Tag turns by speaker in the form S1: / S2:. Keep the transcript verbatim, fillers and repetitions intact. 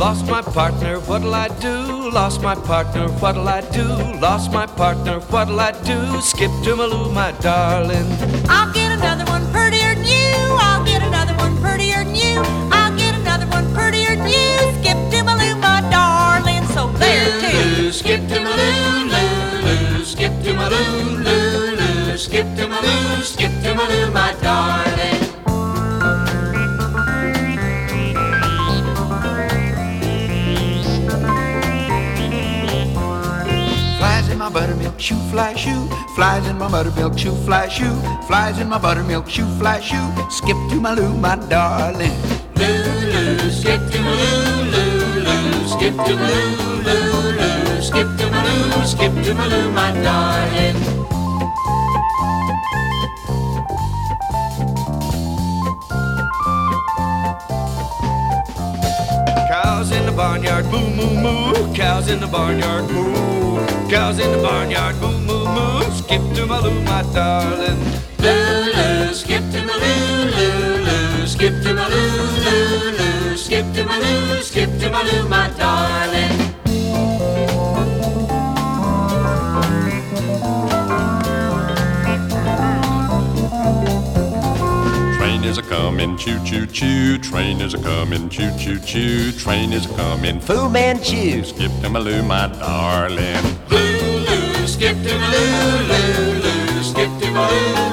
S1: Lost my partner, what'll I do? Lost my partner, what'll I do? Lost my partner, what'll I do? Skip to Maloo, my darling.
S2: I'll get another one prettier than you. I'll get another one prettier than you. I'll get another one prettier than you. Skip to Maloo, my darling. So there too.
S1: Skip to Maloo, loo, loo. Skip to Maloo, loo, loo. Skip to Maloo, skip to Maloo, my darling. Flies in my buttermilk shoe, fly shoe. Flies in my buttermilk shoe, fly shoe. Flies in my buttermilk shoe, fly shoe. Skip to Maloo, my darling. Loo, loo, skip to Maloo, loo, loo. Skip to Maloo, loo, loo. Skip to Maloo, skip to Maloo, my darling. Cows in the barnyard, moo, moo, moo. Cows in the barnyard, moo. Cows in the barnyard, moo, moo, moo. Skip to Maloo, my darling. Loo, loo, skip to Maloo, loo, loo. Skip to Maloo, loo, loo. Skip to Maloo, skip to Maloo, my darling.
S3: Train is a comin', choo choo choo. Train is a comin', choo choo choo. Train is a comin', Fu Manchu. Skip to Maloo, my darling.
S1: Loo, loo, skip to Maloo, loo, loo. Skip to Maloo.